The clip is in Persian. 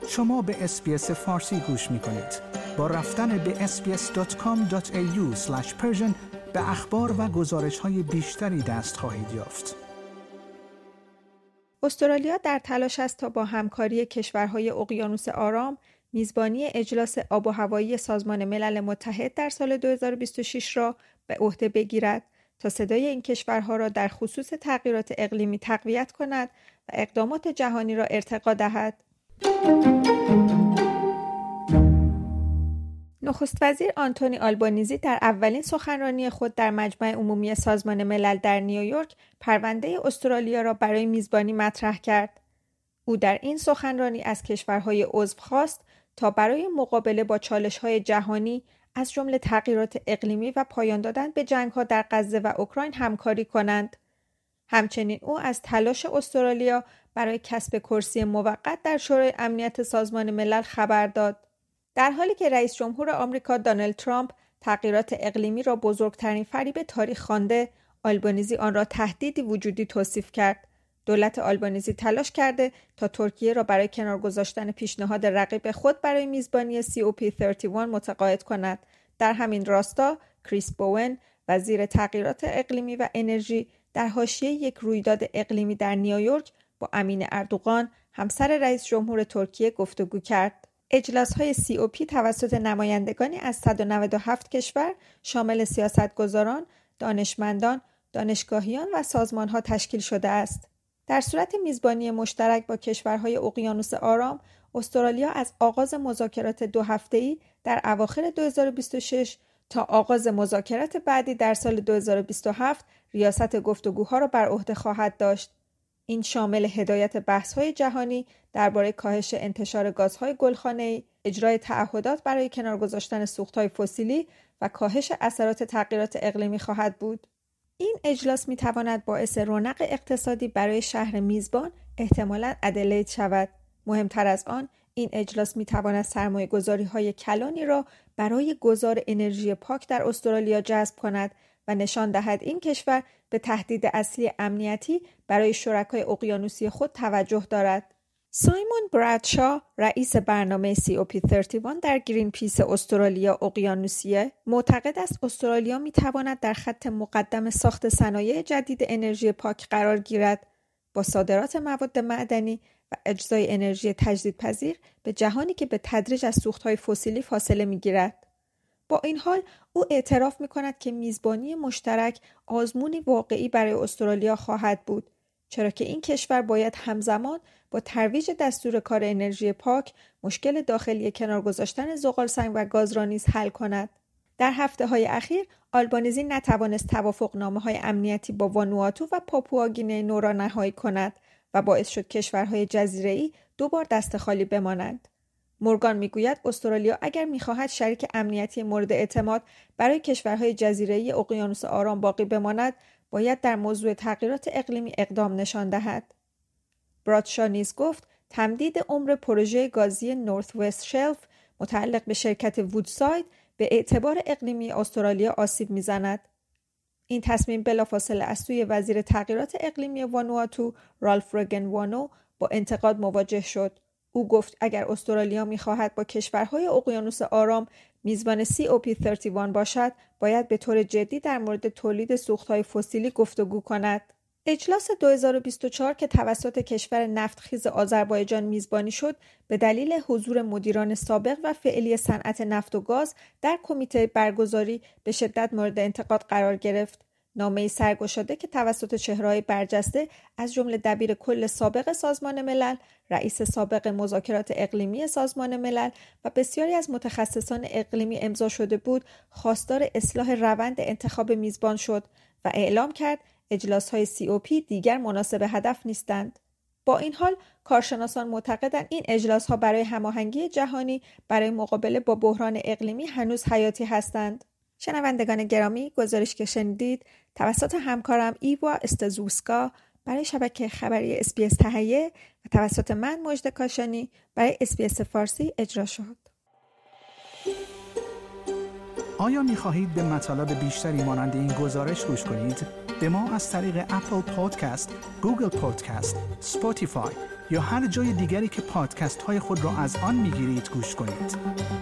شما به اس‌بی‌اس فارسی گوش می‌کنید. با رفتن به sbs.com.au/persian به اخبار و گزارش‌های بیشتری دست خواهید یافت. استرالیا در تلاش است تا با همکاری کشورهای اقیانوس آرام میزبانی اجلاس آب و هوایی سازمان ملل متحد در سال 2026 را به عهده بگیرد تا صدای این کشورها را در خصوص تغییرات اقلیمی تقویت کند و اقدامات جهانی را ارتقا دهد. نخست وزیر آنتونی آلبانیزی در اولین سخنرانی خود در مجمع عمومی سازمان ملل در نیویورک پرونده استرالیا را برای میزبانی مطرح کرد. او در این سخنرانی از کشورهای عضو خواست تا برای مقابله با چالش‌های جهانی از جمله تغییرات اقلیمی و پایان دادن به جنگ‌ها در غزه و اوکراین همکاری کنند. همچنین او از تلاش استرالیا برای کسب کرسی موقت در شورای امنیت سازمان ملل خبر داد. در حالی که رئیس جمهور آمریکا دونالد ترامپ تغییرات اقلیمی را بزرگترین فریب تاریخ خوانده، آلبانیزی آن را تهدیدی وجودی توصیف کرد. دولت آلبانیزی تلاش کرده تا ترکیه را برای کنار گذاشتن پیشنهاد رقیب خود برای میزبانی COP31 متقاعد کند. در همین راستا، کریس بوون، وزیر تغییرات اقلیمی و انرژی، در حاشیه یک رویداد اقلیمی در نیویورک با امین اردوغان، همسر رئیس جمهور ترکیه، گفتگو کرد. اجلاس‌های COP توسط نمایندگانی از 197 کشور شامل سیاستگزاران، دانشمندان، دانشگاهیان و سازمان‌ها تشکیل شده است. در صورت میزبانی مشترک با کشورهای اقیانوس آرام، استرالیا از آغاز مذاکرات 2 هفته‌ای در اواخر 2026 تا آغاز مذاکرات بعدی در سال 2027 ریاست گفتگوها را بر عهده خواهد داشت. این شامل هدایت بحث‌های جهانی درباره کاهش انتشار گازهای گلخانه‌ای، اجرای تعهدات برای کنار گذاشتن سوخت‌های فسیلی و کاهش اثرات تغییرات اقلیمی خواهد بود. این اجلاس می‌تواند باعث رونق اقتصادی برای شهر میزبان، احتمالاً ادلید شود. مهمتر از آن، این اجلاس می‌تواند سرمایه‌گذاری‌های کلانی را برای گذار انرژی پاک در استرالیا جذب کند و نشان دهد این کشور به تهدید اصلی امنیتی برای شرکای اقیانوسی خود توجه دارد. سایمون برادشا، رئیس برنامه COP31 در گرین پیس استرالیا اقیانوسیه، معتقد است استرالیا می‌تواند در خط مقدم ساخت صنایع جدید انرژی پاک قرار گیرد، با صادرات مواد معدنی و اجزای انرژی تجدیدپذیر به جهانی که به تدریج از سوخت‌های فسیلی فاصله می‌گیرد. با این حال، او اعتراف می‌کند که میزبانی مشترک آزمونی واقعی برای استرالیا خواهد بود، چرا که این کشور باید همزمان با ترویج دستور کار انرژی پاک مشکل داخلی کنار گذاشتن زغالسنگ و گاز را نیز حل کند. در هفته‌های اخیر، آلبانیزی نتوانست توافقنامه‌های امنیتی با وانوآتو و پاپوآگینه نو را نهایی کند و باعث شد کشورهای جزیره‌ای دوبار دست خالی بمانند. مورگان میگوید استرالیا اگر میخواهد شریک امنیتی مورد اعتماد برای کشورهای جزیره‌ای اقیانوس آرام باقی بماند، باید در موضوع تغییرات اقلیمی اقدام نشان دهد. برادشا نیز گفت تمدید عمر پروژه گازی نورث وست شلف متعلق به شرکت وودساید به اعتبار اقلیمی استرالیا آسیب میزند. این تصمیم بلافاصله از سوی وزیر تغییرات اقلیمی وانوآتو رالف ریگن وانو با انتقاد مواجه شد. او گفت اگر استرالیا می‌خواهد با کشورهای اقیانوس آرام میزبان COP31 باشد، باید به طور جدی در مورد تولید سوخت‌های فسیلی گفتگو کند. اجلاس 2024 که توسط کشور نفتخیز آذربایجان میزبانی شد، به دلیل حضور مدیران سابق و فعلی صنعت نفت و گاز در کمیته برگزاری به شدت مورد انتقاد قرار گرفت. نامه‌ای سرگشاده که توسط چهره‌های برجسته از جمله دبیر کل سابق سازمان ملل، رئیس سابق مذاکرات اقلیمی سازمان ملل و بسیاری از متخصصان اقلیمی امضا شده بود، خواستار اصلاح روند انتخاب میزبان شد و اعلام کرد اجلاس‌های COP دیگر مناسب هدف نیستند. با این حال، کارشناسان معتقدند این اجلاس‌ها برای هماهنگی جهانی برای مقابله با بحران اقلیمی هنوز حیاتی هستند. شنوندگان گرامی، گزارش که شنیدید توسط همکارم ایوا استزوسکا برای شبکه خبری اس‌بی‌اس تهیه و توسط من مژده کاشانی برای اس‌بی‌اس فارسی اجرا شد. آیا می‌خواهید به مطالب بیشتری مانند این گزارش گوش کنید؟ به ما از طریق اپل پادکست، گوگل پادکست، اسپاتیفای یا هر جای دیگری که پادکست های خود را از آن میگیرید گوش کنید.